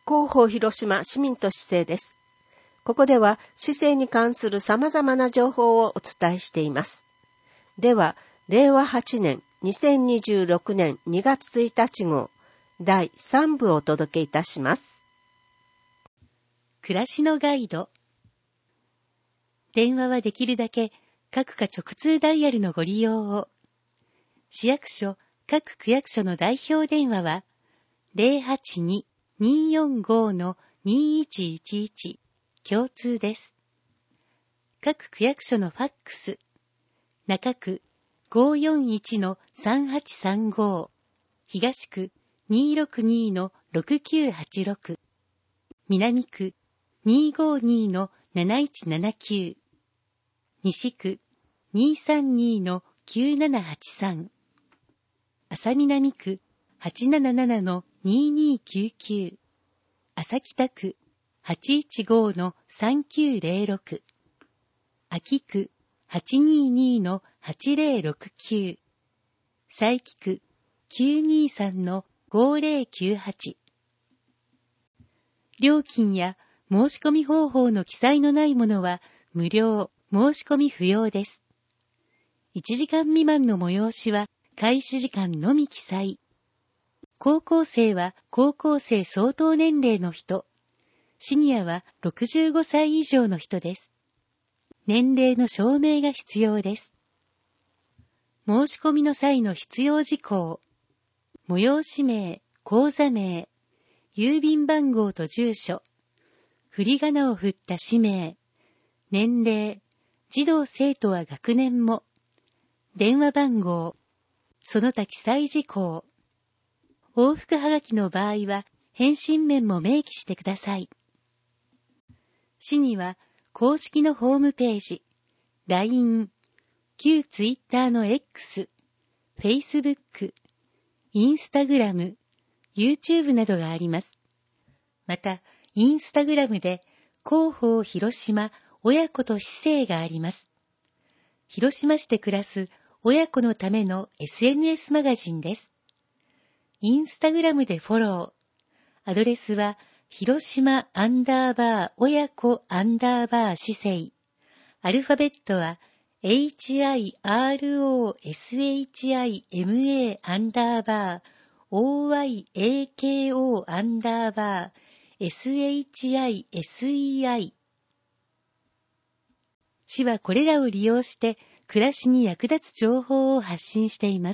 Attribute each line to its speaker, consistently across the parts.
Speaker 1: 広報広島市民と市政です。ここでは市政に関する様々な情報をお伝えしています。では、令和8年2026年2月1日号第3部をお届けいたします。
Speaker 2: 暮らしのガイド。電話はできるだけ各課直通ダイヤルのご利用を。市役所、各区役所の代表電話は 082-245-2111 共通です。各区役所のファックス、中区 541-3835、東区 262-6986、南区 252-7179、西区 232-9783、朝南区 877-2299、朝北区 815-3906、秋区 822-8069、佐伯区 923-5098。料金や申し込み方法の記載のないものは無料、申し込み不要です。1時間未満の催しは開始時間のみ記載。高校生は高校生相当年齢の人、シニアは65歳以上の人です。年齢の証明が必要です。申し込みの際の必要事項、催し名、口座名、郵便番号と住所、振り仮名を振った氏名、年齢、児童生徒は学年も、電話番号、その他記載事項。往復はがきの場合は返信面も明記してください。市には公式のホームページ、LINE、旧ツイッターの X、Facebook、Instagram、YouTube などがあります。また、Instagram で広報広島親子と市政があります。広島市で暮らす親子のための SNS マガジンです。インスタグラムでフォロー。アドレスは、広島_親子_市政。アルファベットは、HIROSHIMA _OYAKO SHISEI。市はこれらを利用して、暮らしに役立つ情報を発信しています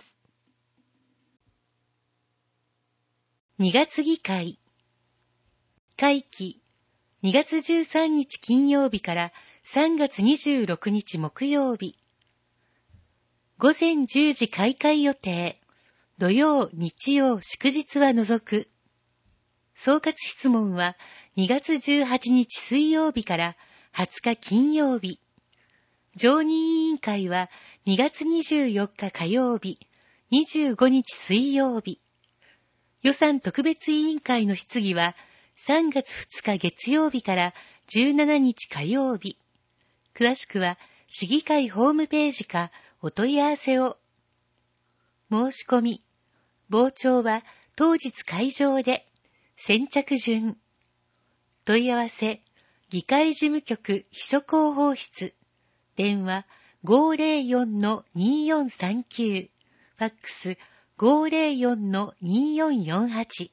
Speaker 2: 。2月議会。会期、2月13日金曜日から3月26日木曜日。午前10時開会予定。土曜、日曜、祝日は除く。総括質問は2月18日水曜日から20日金曜日。常任委員会は2月24日火曜日、25日水曜日。予算特別委員会の質疑は3月2日月曜日から17日火曜日。詳しくは市議会ホームページかお問い合わせを。申し込み。傍聴は当日会場で。先着順。問い合わせ。議会事務局秘書広報室。電話 504-2439。ファックス504-2448。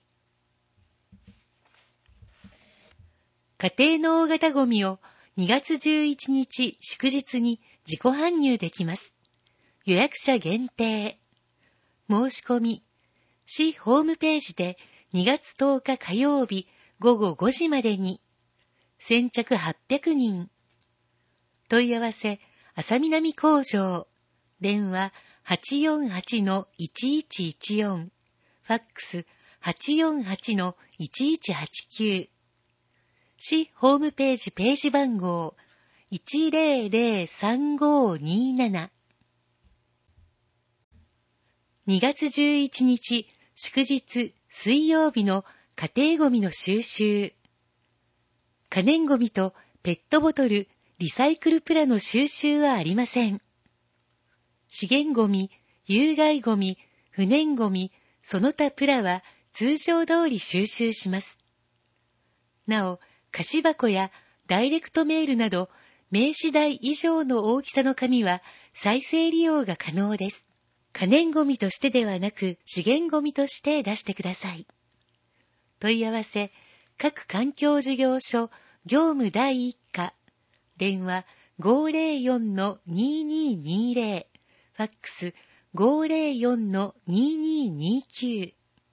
Speaker 2: 家庭の大型ゴミを2月11日祝日に自己搬入できます。予約者限定。申し込み。市ホームページで2月10日火曜日午後5時までに。先着800人。問い合わせ、朝南工場。電話848-1114。ファックス848-1189。市ホームページページ番号1003527。2月11日祝日水曜日の家庭ゴミの収集。可燃ゴミとペットボトル、リサイクルプラの収集はありません。資源ゴミ、有害ゴミ、不燃ゴミ、その他プラは通常通り収集します。 なお、菓子箱やダイレクトメールなど、名刺代以上の大きさの紙は再生利用が可能です。可燃ごみとしてではなく、資源ごみとして出してください。問い合わせ、各環境事業所業務第1課、電話 504-2220、ファックス 504-2229。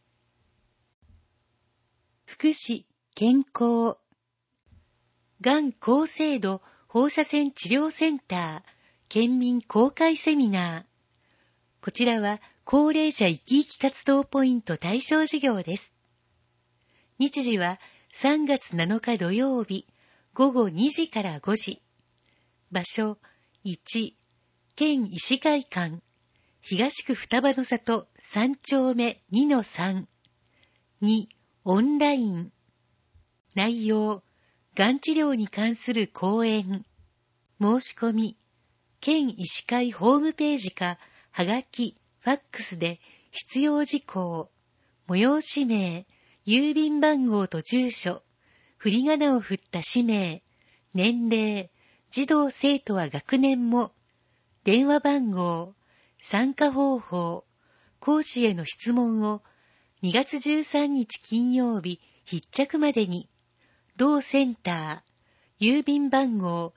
Speaker 2: 福祉、健康、がん高精度放射線治療センター、県民公開セミナー。こちらは高齢者生き生き活動ポイント対象事業です。日時は3月7日土曜日午後2時から5時。場所1、県医師会館、東区双葉の里3丁目 2-3。2、オンライン。内容、がん治療に関する講演。申し込み、県医師会ホームページか、はがき、ファックスで必要事項、催し名、郵便番号と住所、振り仮名を振った氏名、年齢、児童生徒は学年も、電話番号、参加方法、講師への質問を2月13日金曜日必着までに、同センター、郵便番号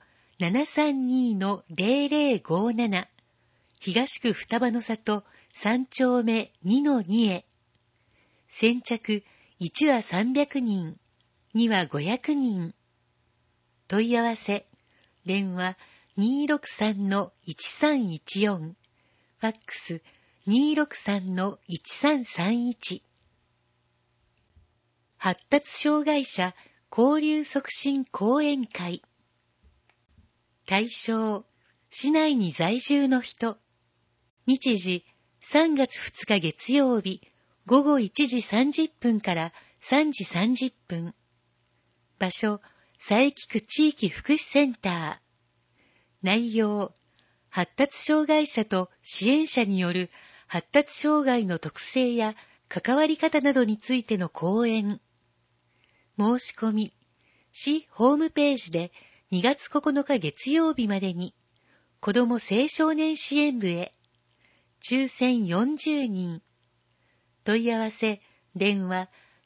Speaker 2: 732-0057、東区双葉の里3丁目 2-2 へ。先着1は300人、2は500人。問い合わせ、電話 263-1314、ファックス 263-1331。発達障害者交流促進講演会。対象、市内に在住の人。日時、3月2日月曜日、午後1時30分から3時30分。場所、佐伯区地域福祉センター。内容、発達障害者と支援者による発達障害の特性や関わり方などについての講演。申し込み、市ホームページで2月9日月曜日までに、子ども青少年支援部へ、抽選40人。問い合わせ、電話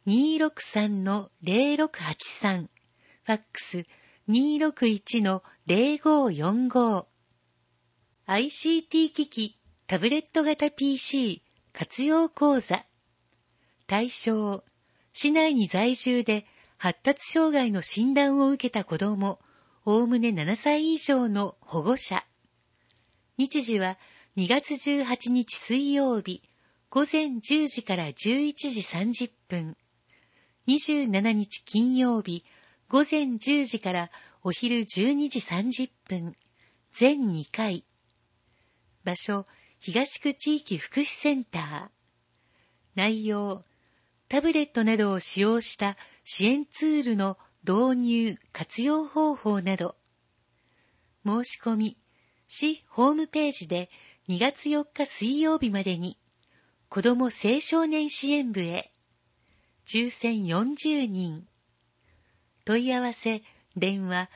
Speaker 2: 263-0683、ファックス 261-0545。ICT 機器、タブレット型 PC 活用講座。対象、市内に在住で発達障害の診断を受けた子ども、おおむね7歳以上の保護者。日時は2月18日水曜日、午前10時から11時30分。27日金曜日、午前10時からお昼12時30分。全2回。場所、東区地域福祉センター。内容、タブレットなどを使用した支援ツールの導入・活用方法など。申し込み、市ホームページで2月4日水曜日までに、子ども青少年支援部へ、抽選40人。問い合わせ、電話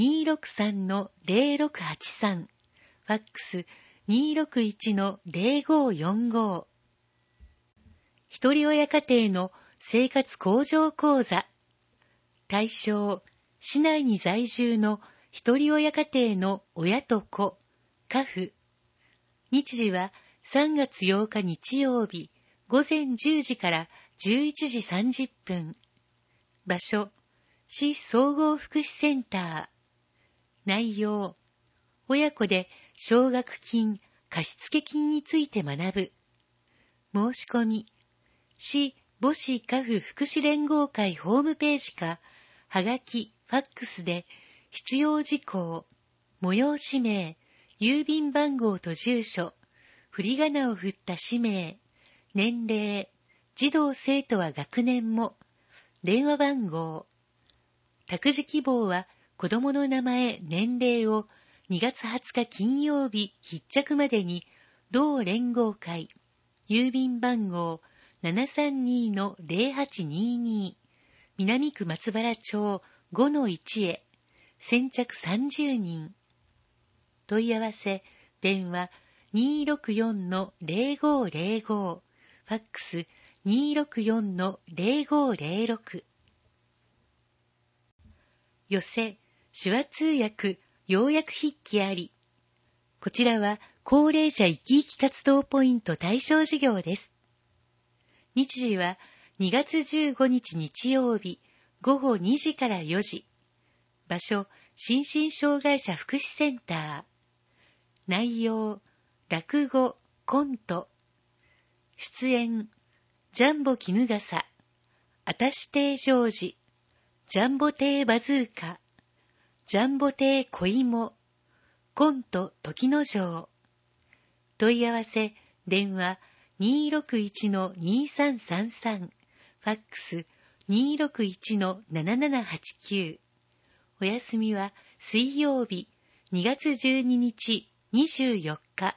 Speaker 2: 263-0683、ファックス 261-0545。ひとり親家庭の生活向上講座。対象、市内に在住のひとり親家庭の親と子、家父。日時は3月8日日曜日、午前10時から11時30分。場所、市総合福祉センター。内容、親子で奨学金、貸付金について学ぶ。申し込み、市母子家父福祉連合会ホームページか、はがき、ファックスで必要事項、催し名、郵便番号と住所、振り仮名を振った氏名、年齢、児童生徒は学年も、電話番号。託児希望は子どもの名前、年齢を2月20日金曜日必着までに、同連合会、郵便番号 732-0822、 南区松原町 5-1 へ先着30人。問い合わせ、電話 264-0505、ファックス 264-0506。寄せ、手話通訳、要約筆記あり。こちらは高齢者生き生き活動ポイント対象事業です。日時は2月15日日曜日午後2時から4時。場所、心身障害者福祉センター。内容、落語、コント。出演、ジャンボ衣笠、あたし亭ジョージ、ジャンボ亭バズーカ、ジャンボ亭小芋、コント時の城。問い合わせ、電話 261-2333、ファックス 261-7789。お休みは水曜日2月12日24日。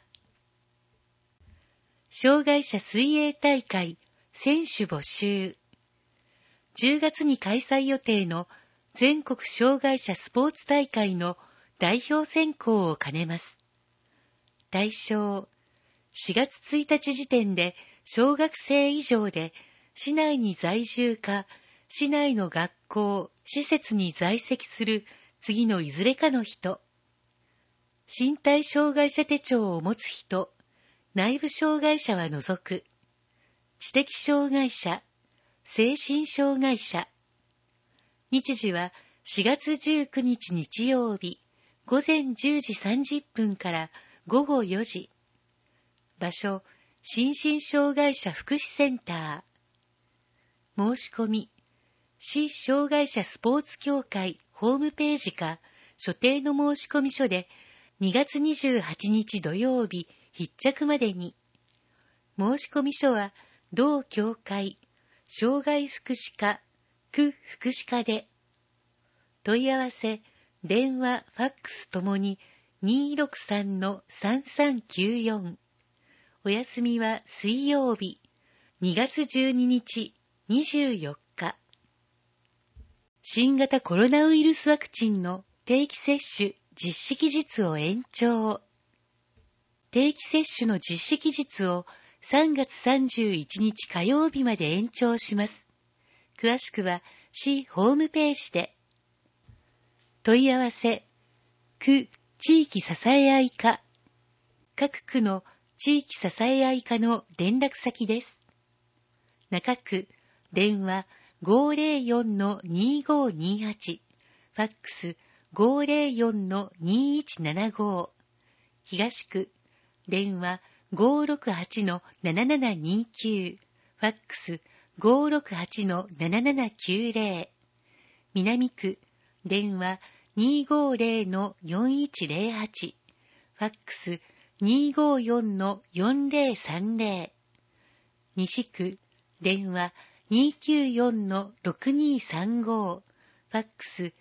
Speaker 2: 障害者水泳大会選手募集。10月に開催予定の全国障害者スポーツ大会の代表選考を兼ねます。対象、4月1日時点で小学生以上で市内に在住か市内の学校、施設に在籍する次のいずれかの人。身体障害者手帳を持つ人、内部障害者は除く。知的障害者、精神障害者。日時は4月19日日曜日、午前10時30分から午後4時。場所、心身障害者福祉センター。申し込み、市障害者スポーツ協会ホームページか所定の申し込み書で2月28日土曜日必着までに。申し込み書は同協会障害福祉課区福祉課で。問い合わせ、電話、ファックスともに 263-3394。お休みは水曜日2月12日24日。新型コロナウイルスワクチンの定期接種実施期日を延長。定期接種の実施期日を3月31日火曜日まで延長します。詳しくは市ホームページで。問い合わせ、区地域支え合い課。各区の地域支え合い課の連絡先です。中区、電話 504-2528、ファックス 504-2175。東区、電話 568-7729、ファックス 568-7790。南区、電話 250-4108、ファックス 254-4030。西区、電話 294-6235、ファックス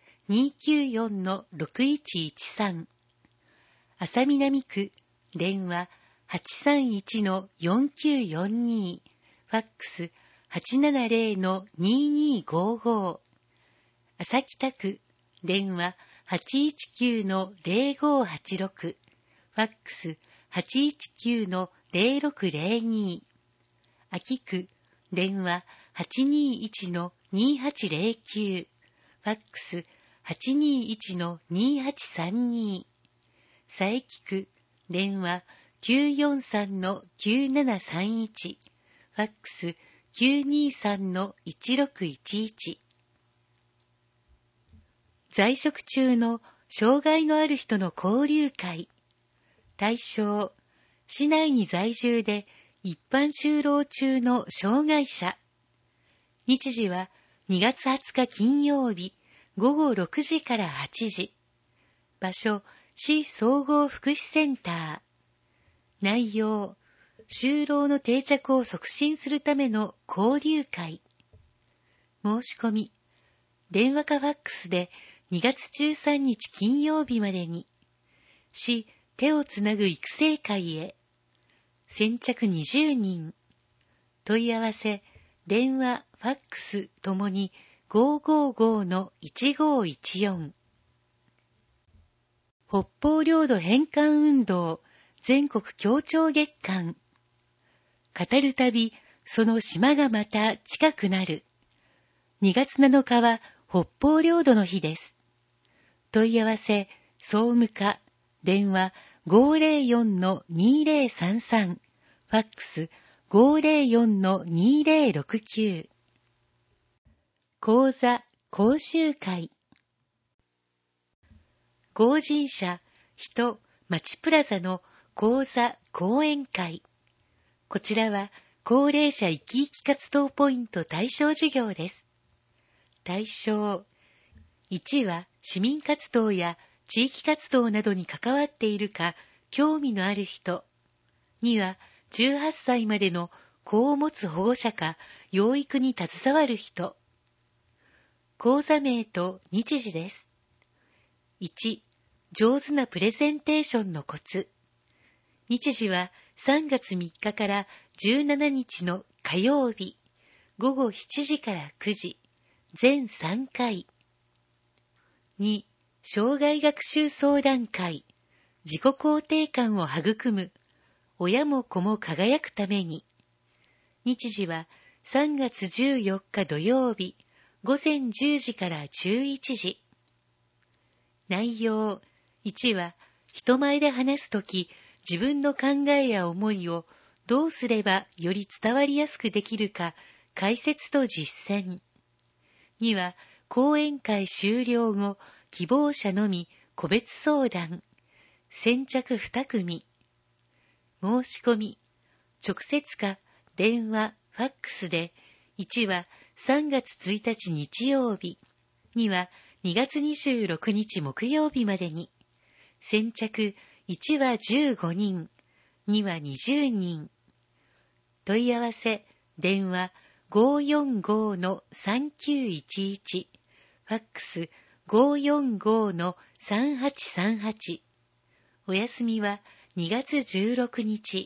Speaker 2: 294-6113。浅南区、電話 831-4942、ファックス 870-2255。浅北区、電話 819-0586、ファックス 819-0602。秋区、電話 821-2809、ファックス 821-2832。佐伯区、電話 943-9731、ファックス 923-1611。在職中の障害のある人の交流会。対象、市内に在住で一般就労中の障害者。日時は2月20日金曜日午後6時から8時。場所、市総合福祉センター。内容、就労の定着を促進するための交流会。申し込み、電話かファックスで2月13日金曜日までに。市手をつなぐ育成会へ。先着20人。問い合わせ、電話、ファックスともに 555-1514。北方領土返還運動全国協調月間。語るたび、その島がまた近くなる。2月7日は北方領土の日です。問い合わせ、総務課、電話 504-2033、ファックス 504-2069。講座、講習会。合人社、人、町プラザの講座、講演会。こちらは、高齢者生き生き活動ポイント対象事業です。対象。1は、市民活動や地域活動などに関わっているか、興味のある人。2は、18歳までの子を持つ保護者か、養育に携わる人。講座名と日時です。1、上手なプレゼンテーションのコツ。日時は3月3日から17日の火曜日、午後7時から9時、全3回。2、生涯学習相談会。自己肯定感を育む。親も子も輝くために。日時は3月14日土曜日、午前10時から11時。内容。1は、人前で話すとき、自分の考えや思いをどうすればより伝わりやすくできるか、解説と実践。2は、講演会終了後、希望者のみ個別相談。先着2組。申し込み。直接か電話、ファックスで、1は3月1日日曜日、2は2月26日木曜日までに。先着1は15人、2は20人。問い合わせ、電話 545-3911、ファックス 545-3838。お休みは2月16日。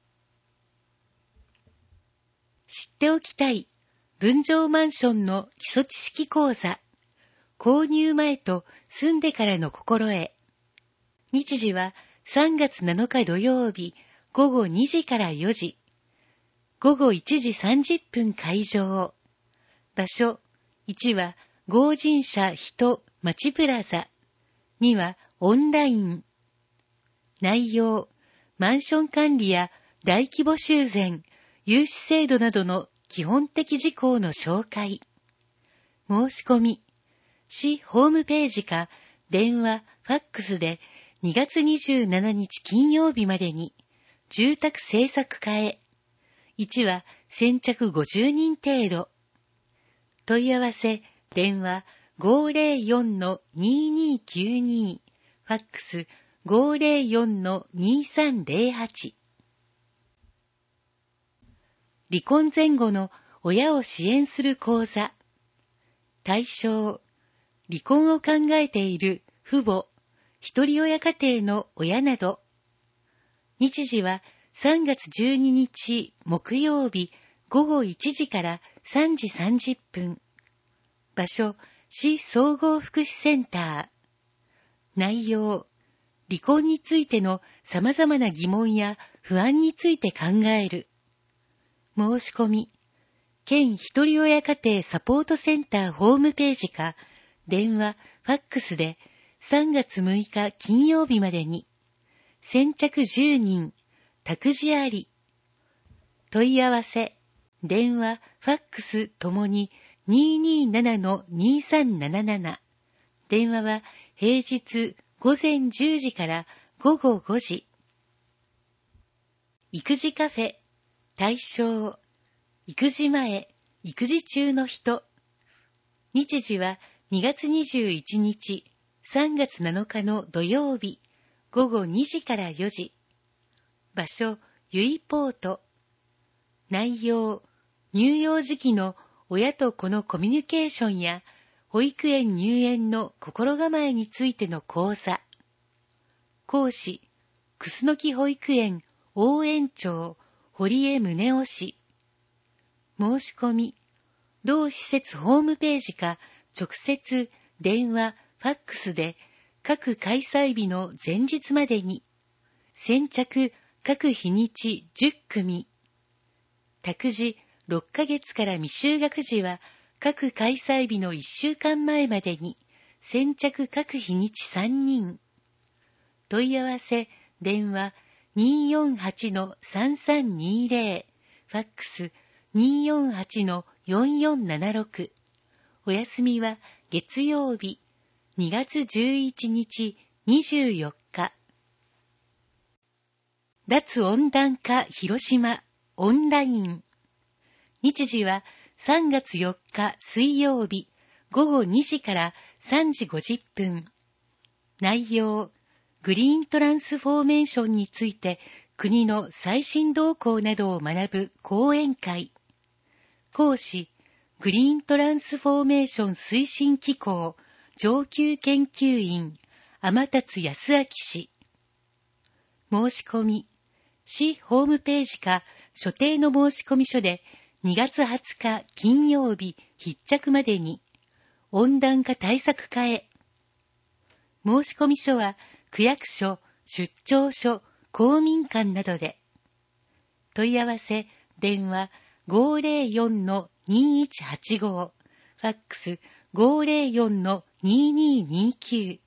Speaker 2: 知っておきたい分譲マンションの基礎知識講座。購入前と住んでからの心得。日時は3月7日土曜日午後2時から4時。午後1時30分開場。場所。1は合人社人町プラザ。2はオンライン。内容。マンション管理や大規模修繕、融資制度などの基本的事項の紹介。申し込み。市ホームページか電話、ファックスで2月27日金曜日までに住宅政策課へ。1は先着50人程度。問い合わせ、電話 504-2292、ファックス 504-2308。離婚前後の親を支援する講座。対象。離婚を考えている父母、一人親家庭の親など。日時は3月12日木曜日午後1時から3時30分。場所、市総合福祉センター。内容、離婚についての様々な疑問や不安について考える。申し込み、県一人親家庭サポートセンターホームページか、電話、ファックスで3月6日金曜日までに。先着10人、託児あり。問い合わせ、電話、ファックスともに 227-2377。電話は平日午前10時から午後5時。育児カフェ、対象、育児前、育児中の人。日時は2月21日、3月7日の土曜日、午後2時から4時。場所、ゆいポート。内容、乳幼児期の親と子のコミュニケーションや、保育園入園の心構えについての講座。講師、楠木保育園応援長、堀江宗男氏。申し込み、 同施設ホームページか直接電話、ファックスで各開催日の前日までに先着各日にち10組、託児6ヶ月から未就学児は各開催日の1週間前までに先着各日にち3人。問い合わせ、電話 248-3320、ファックス 248-4476。お休みは月曜日、2月11日、24日。脱温暖化広島オンライン。日時は3月4日水曜日午後2時から3時50分。内容、グリーントランスフォーメーションについて国の最新動向などを学ぶ講演会。講師、グリーントランスフォーメーション推進機構上級研究員天達康明氏。申し込み、市ホームページか所定の申込書で2月20日金曜日必着までに温暖化対策課へ。申込書は区役所、出張所、公民館などで。問い合わせ、電話 504-2185、ファックス 504-2229。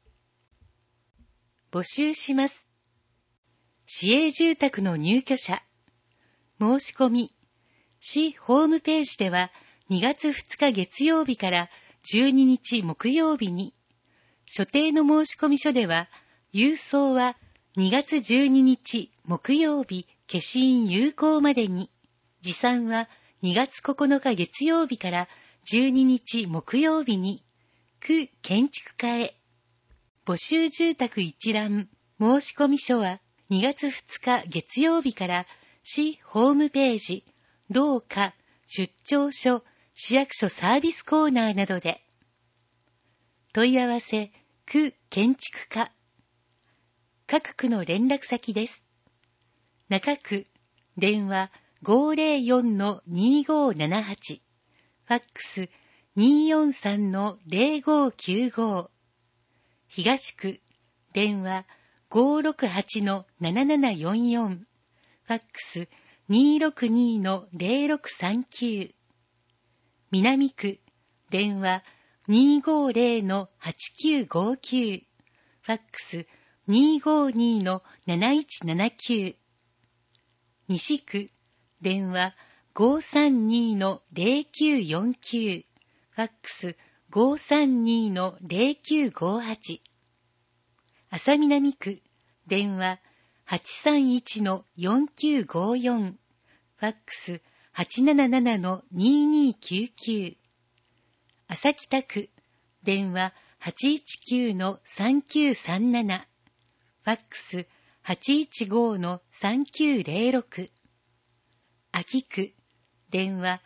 Speaker 2: 募集します。市営住宅の入居者。申し込み。市ホームページでは2月2日月曜日から12日木曜日に、所定の申込書では、郵送は2月12日木曜日消印有効までに、持参は2月9日月曜日から12日木曜日に、区建築課へ。募集住宅一覧、申込書は2月2日月曜日から市ホームページ、同課、出張所、市役所サービスコーナーなどで。問い合わせ、区建築課。各区の連絡先です。中区、電話 504-2578、ファックス 243-0595。東区、電話 568-7744、ファックス 262-0639。南区、電話 250-8959、ファックス 252-7179。西区、電話 532-0949、ファックス 532-0958。浅南区、電話 831-4954、ファックス 877-2299。浅北区、電話 819-3937、ファックス 815-3906。秋区、電話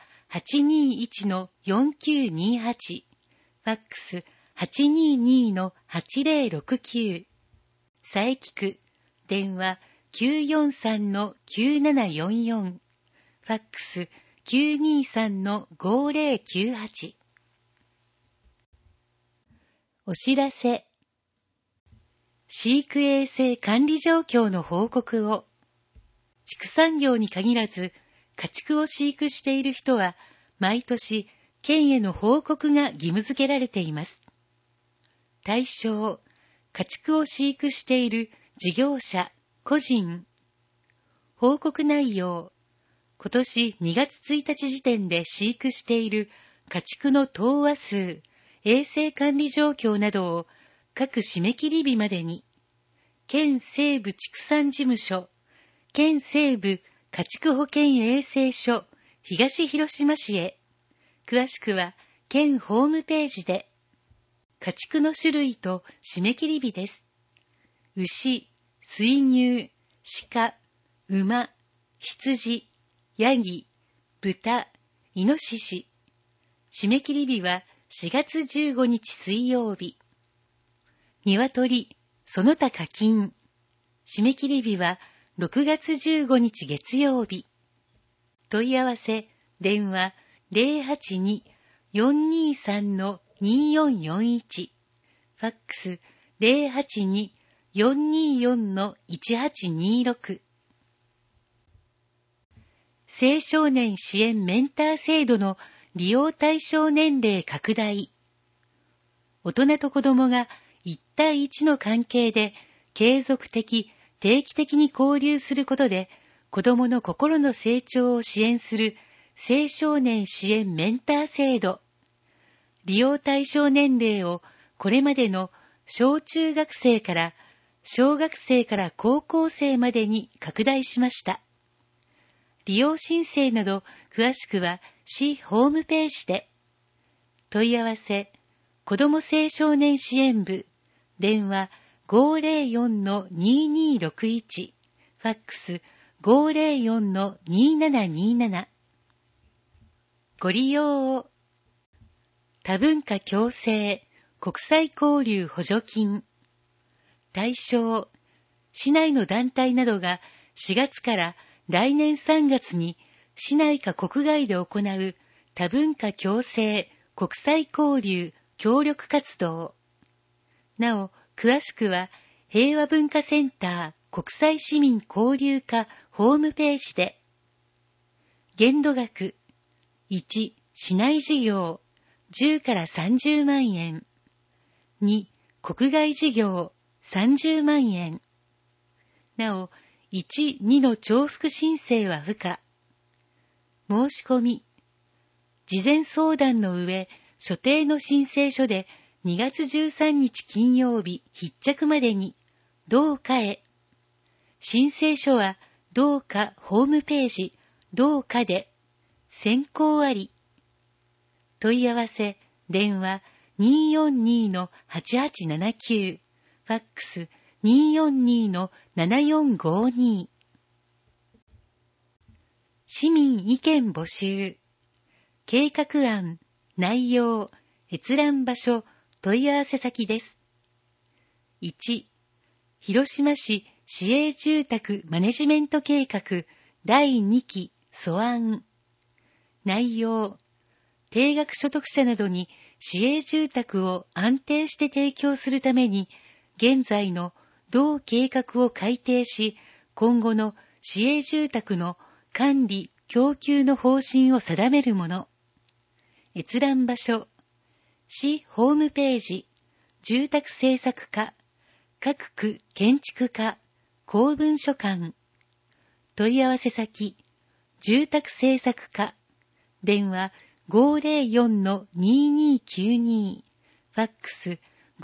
Speaker 2: 821-4928、ファックス 822-8069。佐伯区、電話 943-9744、ファックス 923-5098。お知らせ。飼育衛生管理状況の報告を。畜産業に限らず、家畜を飼育している人は、毎年、県への報告が義務付けられています。対象、家畜を飼育している事業者、個人。報告内容、今年2月1日時点で飼育している家畜の頭羽数、衛生管理状況などを各締め切り日までに、県西部畜産事務所、県西部家畜保健衛生所、東広島市へ。詳しくは県ホームページで。家畜の種類と締め切り日です。牛、水牛、鹿、馬、羊、ヤギ、豚、イノシシ。締め切り日は4月15日水曜日。鶏、その他課金。締め切り日は6月15日月曜日。問い合わせ、電話 082-423-2441、ファックス082-424-1826。青少年支援メンター制度の利用対象年齢拡大。大人と子供が1対1の関係で継続的、定期的に交流することで子供の心の成長を支援する青少年支援メンター制度。利用対象年齢をこれまでの小中学生から小学生から高校生までに拡大しました。利用申請など詳しくは市ホームページで。問い合わせ、子ども青少年支援部、電話 504-2261、ファックス 504-2727。ご利用を。多文化共生国際交流補助金。対象、市内の団体などが4月から来年3月に市内か国外で行う多文化共生国際交流協力活動。なお、詳しくは平和文化センター国際市民交流課ホームページで。限度額、1、市内事業10から30万円。2、国外事業30万円。なお、1、2の重複申請は不可。申し込み。事前相談の上、所定の申請書で2月13日金曜日必着までに、同課へ。申請書は同課ホームページ、同課で、選考あり。問い合わせ、電話 242-8879、ファックス242-7452。市民意見募集。計画案、内容、閲覧場所、問い合わせ先です。1、広島市市営住宅マネジメント計画第2期素案。内容、定額所得者などに市営住宅を安定して提供するために、現在の同計画を改定し、今後の市営住宅の管理・供給の方針を定めるもの。閲覧場所、市ホームページ、住宅政策課、各区建築課、公文書館。問い合わせ先、住宅政策課、電話 504-2292、ファックス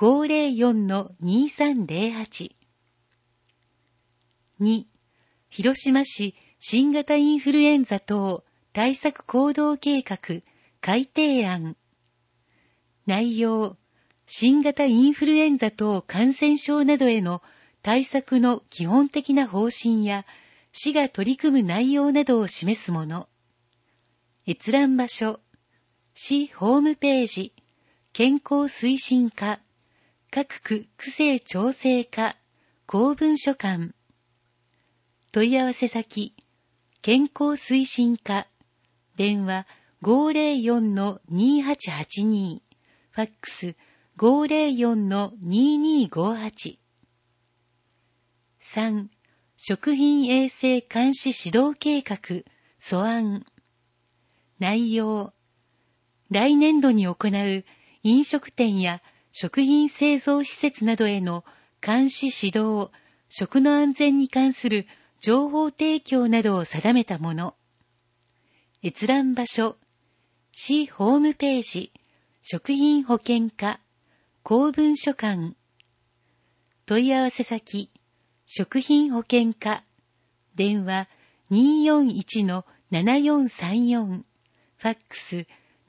Speaker 2: 504-2308。2、広島市新型インフルエンザ等対策行動計画改定案。内容、新型インフルエンザ等感染症などへの対策の基本的な方針や市が取り組む内容などを示すもの。閲覧場所、市ホームページ、健康推進課、各区区政調整課、公文書館。問い合わせ先、健康推進課、電話 504-2882、ファックス 504-2258。3、食品衛生監視指導計画素案。内容、来年度に行う飲食店や食品製造施設などへの監視指導、食の安全に関する情報提供などを定めたもの。閲覧場所、市ホームページ、食品保健課、公文書館。問い合わせ先、食品保健課、電話 241-7434、ファックス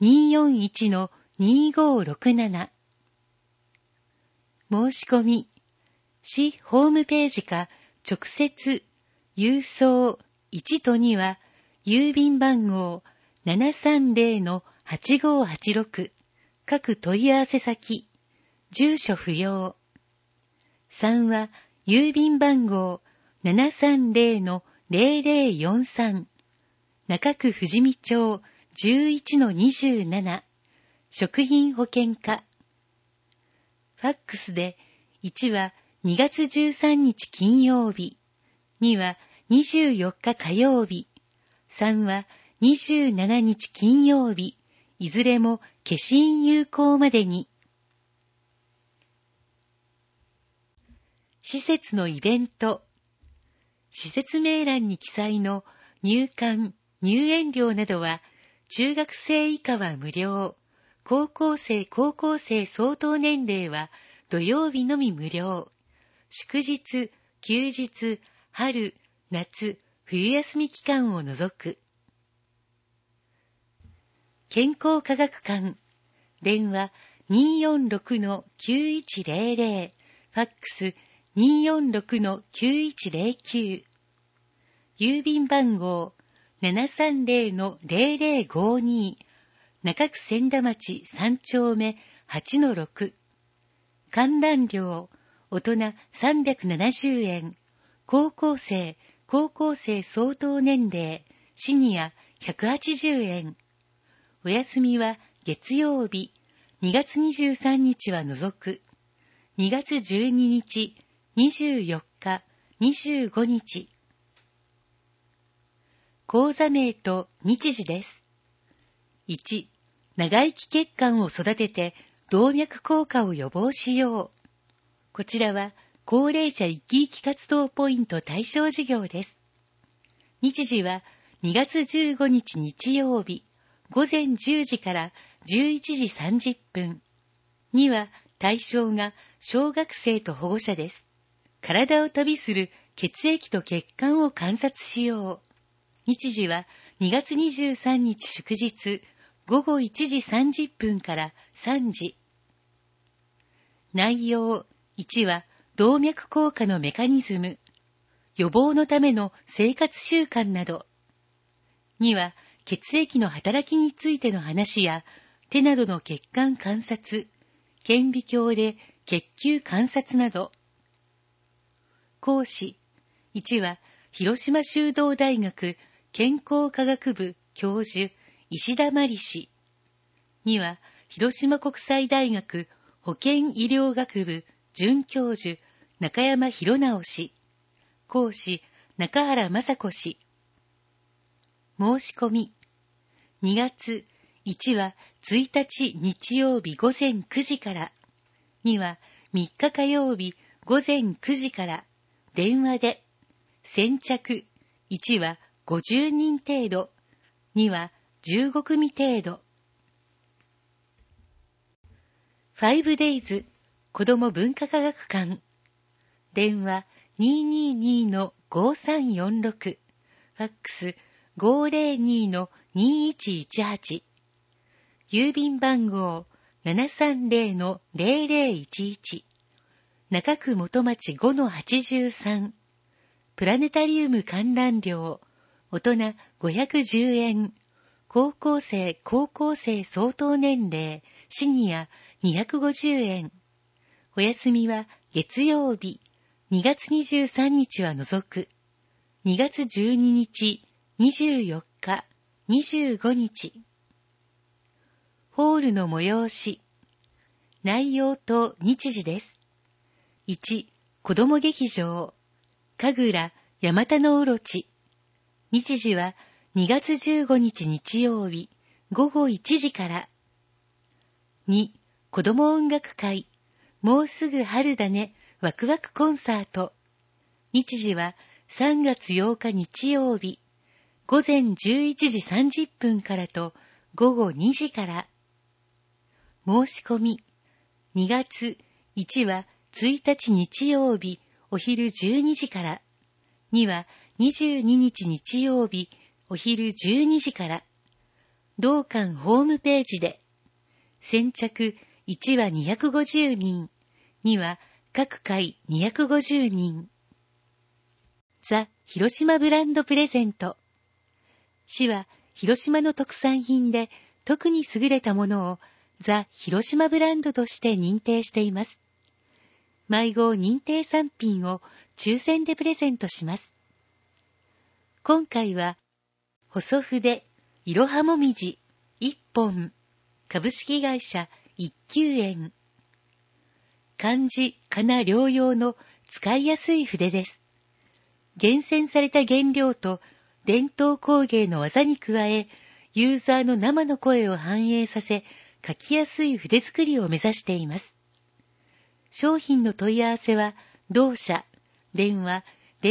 Speaker 2: 241-2567。申し込み、市ホームページか直接、郵送1と2は、郵便番号 730-8586、各問い合わせ先、住所不要。3は、郵便番号 730-0043、中区富士見町 11-27 食品保険課。ファックスで1は2月13日金曜日、2は24日火曜日、3は27日金曜日、いずれも消印有効までに。施設のイベント。施設名欄に記載の入館・入園料などは、中学生以下は無料、高校生相当年齢は土曜日のみ無料、祝日、休日、春、夏、冬休み期間を除く。健康科学館。電話 246-9100、ファックス 246-9109。郵便番号 730-0052、中区千田町3丁目 8-6。観覧料、大人370円、高校生相当年齢、シニア180円。お休みは月曜日、2月23日は除く、2月12日、24日、25日。講座名と日時です。1、長生き血管を育てて動脈硬化を予防しよう。こちらは高齢者生き生き活動ポイント対象事業です。日時は2月15日日曜日、午前10時から11時30分。2は対象が小学生と保護者です。体を旅する血液と血管を観察しよう。日時は2月23日祝日、午後1時30分から3時。内容1は動脈硬化のメカニズム、予防のための生活習慣など。2は血液の働きについての話や、手などの血管観察、顕微鏡で血球観察など。講師1は広島修道大学健康科学部教授石田真理氏。2は広島国際大学保健医療学部准教授中山博直氏。講師中原雅子氏。申し込み2月1は1日日曜日午前9時から、2は3日火曜日午前9時から電話で、先着1は50人程度、2は15組程度。5days 子ども文化科学館。電話 222-5346、ファックス 502-2118。郵便番号 730-0011、中区元町 5-83。プラネタリウム観覧料、大人510円、高校生相当年齢、シニア250円。お休みは月曜日、2月23日は除く、2月12日、24日、25日。ホールの催し。内容と日時です。1、子ども劇場、神楽山田のオロチ。日時は2月15日日曜日、午後1時から。2、子ども音楽会、もうすぐ春だね、ワクワクコンサート。日時は3月8日日曜日、午前11時30分からと午後2時から。申し込み2月1は1日日曜日お昼12時から、2は22日日曜日お昼12時から。同館ホームページで。先着1は250人、2は各回250人。ザ・広島ブランドプレゼント。市は広島の特産品で特に優れたものをザ・広島ブランドとして認定しています。毎号認定産品を抽選でプレゼントします。今回は細筆、 いろはもみじ1本株式会社一休園。漢字仮名両用の使いやすい筆です。厳選された原料と伝統工芸の技に加え、ユーザーの生の声を反映させ、書きやすい筆作りを目指しています。商品の問い合わせは、同社、電話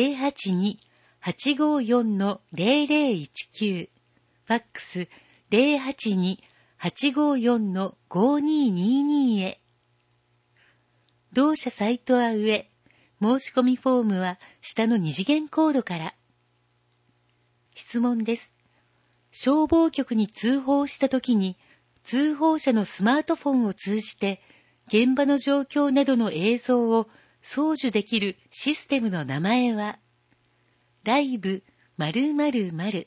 Speaker 2: 082-854-0019、ファックス 082-854-5222 へ。同社サイトは上、申し込みフォームは下の二次元コードから。質問です。消防局に通報したときに、通報者のスマートフォンを通じて、現場の状況などの映像を送受できるシステムの名前は、ライブ〇〇〇。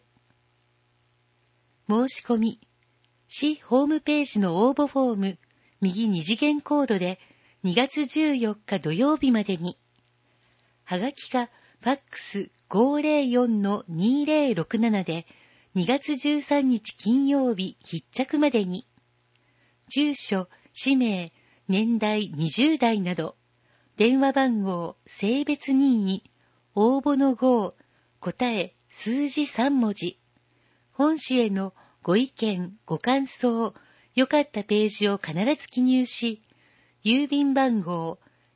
Speaker 2: 申し込み、市ホームページの応募フォーム、右二次元コードで2月14日土曜日までに、はがきかファックス 504-2067 で2月13日金曜日必着までに、住所、氏名、年代20代など、電話番号、性別任意、応募の号、答え、数字3文字、本誌へのご意見、ご感想、良かったページを必ず記入し、郵便番号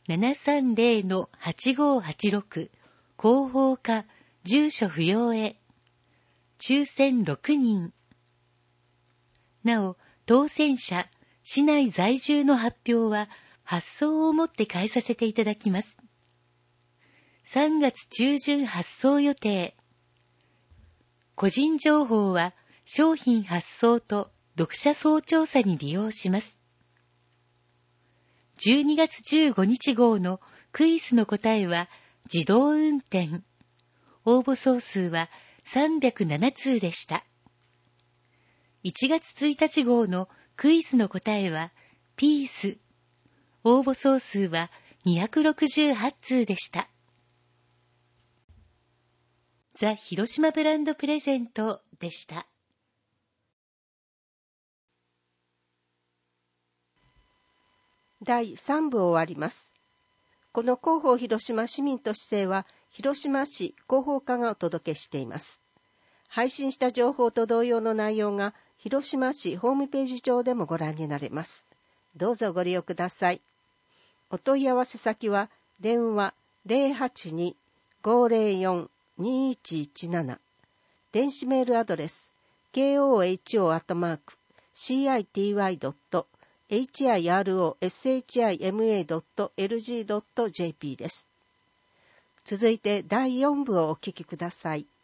Speaker 2: 730-8586 広報課住所不要へ。抽選6人。なお、当選者、市内在住の発表は発送をもって返させていただきます。3月中旬発送予定。個人情報は商品発送と読者層調査に利用します。12月15日号のクイズの答えは自動運転。応募総数は307通でした。1月1日号のクイズの答えはピース。応募総数は268通でした。ザ・広島ブランドプレゼントでした。
Speaker 1: 第3部終わります。この広報広島市民都市制は広島市広報課がお届けしています。配信した情報と同様の内容が広島市ホームページ上でもご覧になれます。どうぞご利用ください。お問い合わせ先は電話 082-504-2117 電子メールアドレス koho@city.hirosHIMA.lg.jp です。続いて第4部をお聞きください。